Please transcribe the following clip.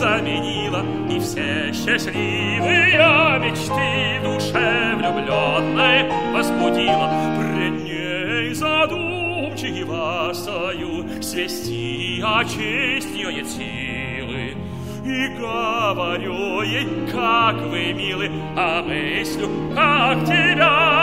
заменила, и все счастливые мечты в душе влюбленной возбудила. Пред ней задумчивостою свести о чести нет силы. И говорю ей, как вы милы, а мыслю, как тебя